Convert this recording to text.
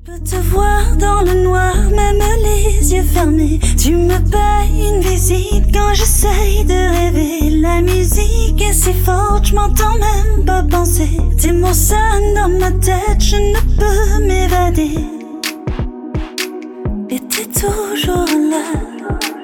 Je peux te voir dans le noir, même les yeux fermés. Tu me payes une visite quand j'essaye de rêver. La musique est si forte, je m'entends même pas penser. Tes mots sonnent dans ma tête, je ne peux m'évader. Et t'es toujours là.